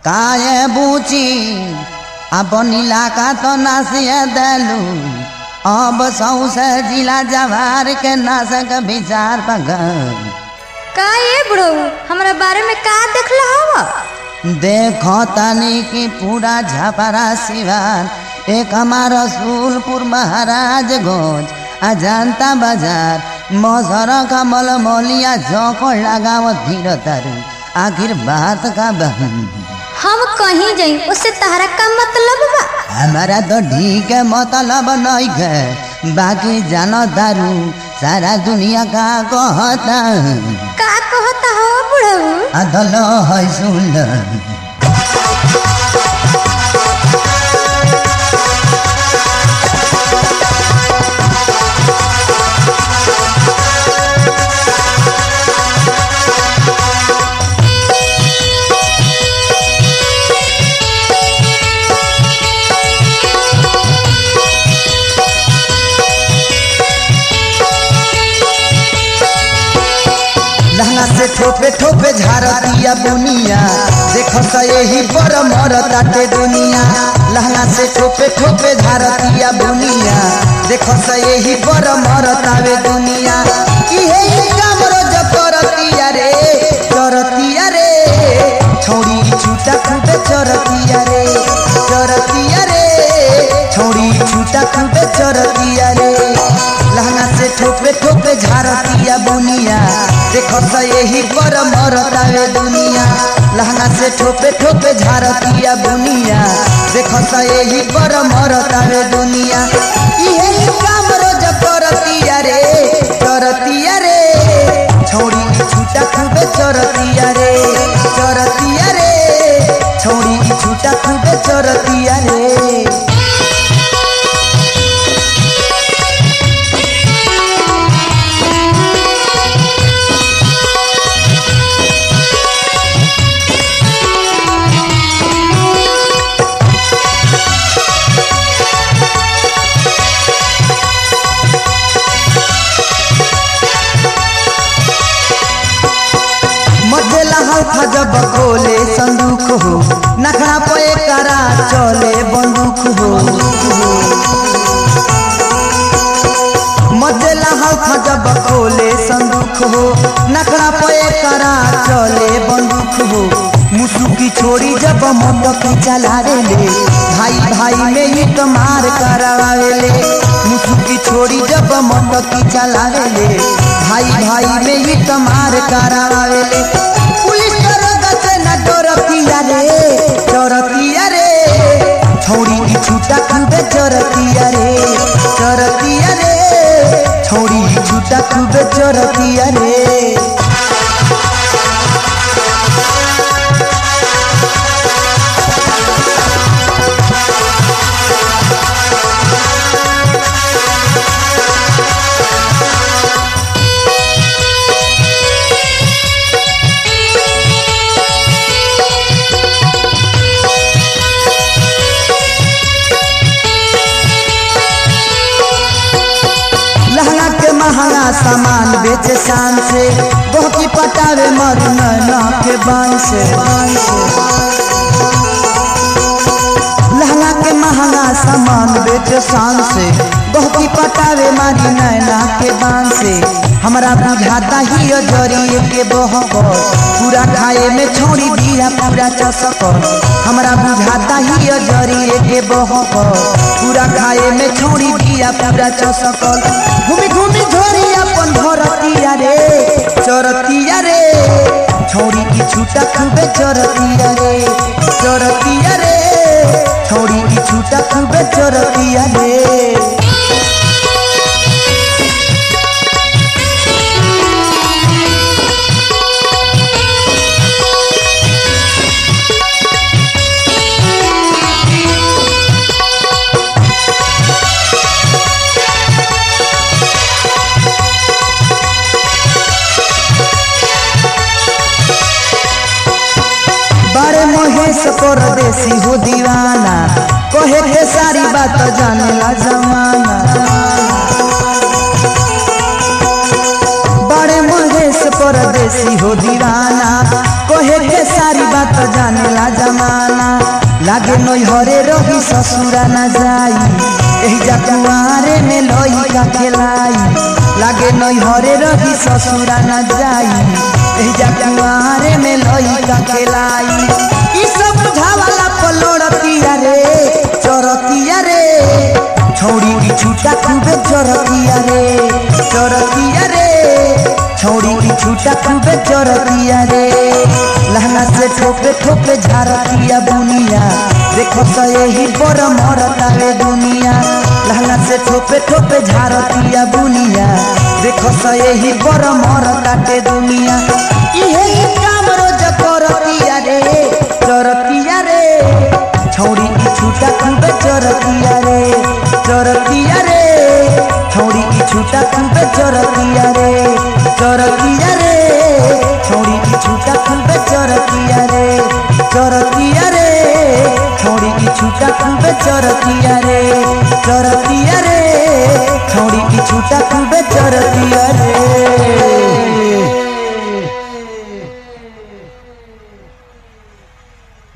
काये बूची अपन इलाका तो नासिए दलू अब सौसे जिला जवार के नासक विचार पगल का ये बुढ़ो हमरा बारे में का देखला हवा? देखो तनी की पूरा झपरा सिवान एक हमारा रसूलपुर महाराजगंज अजंता बाजार मौसर कमल मौलिया झोंको लगाव धीर तारू आखिर बात का बहन हम कहीं जाई उससे तहरा का मतलब बा? हमारा तो ठीक है मतलब नहीं है बाकी जानो दारू सारा दुनिया का कहता का कहता हो बुढ़ो? अदलो है सुन से ठोपे ठोपे झारतिया बुनिया देखो स यही पर मरताटे दुनिया लहंगा से ठोपे ठोपे झारतिया बुनिया देखो स यही पर मरतावे दुनिया इहे काम रोज करतिया रे छोड़ी छूटा खूबे चरतिया रे छोड़ी छूटा खूबे चरतिया रे लहंगा से ठोपे ठोपे झारतिया बुनिया देखो स यही पर मरतावे दुनिया लहंगा से ठोपे ठोपे झारतिया बुनिया देखो स यही पर मरतावे दुनिया इहे काम रोज करतिया रे छोड़ी छूटा खूबे चरतिया रे छोड़ी छूटा खूबे चरतिया रे जब खोले संदूक हो नखरा पे करा चले बंदूक हो मजेला हल्का जब खोले संदूक हो नखरा पे करा चले बंदूक हो मुसुकी छोड़ी जब मोटक चलावे ले भाई भाई में ही तो मार करावे ले मुसुकी छोड़ी जब मोटक चलावे ले भाई भाई में ही तो मार करावे ले चरतिया रे छोड़ी की छूटा खूबे चरतिया रे छोड़ी की छूटा खूबे चरतिया रे महंगा सामान बेचे शान से बहुती पटावे मर नैना के बान से लहंगा के महंगा सामान बेचे शान से बहुती पटावे मारी नैना के बान से हमरा बुझाता ही जरिए के बहकर पूरा खाए में छोड़ी दिया पूरा चसकर हमरा बुझाता ही जरिए के बहकर पूरा खाए में छोड़ी दिया पूरा चसकर घूमी घूमी झोरी अपन धरतिया रे चरतिया रे छोड़ी की छूटा खूबे चरतिया रे छोड़ी की छूटा खूबे चरतिया रे महेश परदेसी हो दीवाना कहे के सारी बात जानेला जमाना बड़े महेश परदेसी हो दीवाना कहे के सारी बात जानेला जमाना लागे नैहरे रही ससुरा न जाई एही जा कुआरे में लइका खेलाई लागे नैहरे रही ससुरा न जाई एही जा कुआरे में लइका खेलाई ई सब बुझावाला पलोड़तिया रे चरतिया रे छौड़ी की छूटा खूबे चरतिया रे चरतिया रे छौड़ी की छूटा खूबे चरतिया रे लहंगा से ठोपे ठोपे झारतिया बुनिया देखो तो यही पर मरता रे दुनिया लहंगा से ठोपे ठोपे झारतिया बुनिया देखो तो यही पर मरता के दुनिया इहे काम रोज करतिया रे चरतिया रे छौड़ी की छूटा खूबे चरतिया रे चरतिया रे छौड़ी की छूटा खूबे चरतिया रे चरतिया रे छौड़ी की छूटा खूबे चरतिया रे चरतिया रे छौड़ी की छूटा खूबे चरतिया रे चरतिया रे छौड़ी की छूटा खूबे चरतिया रे।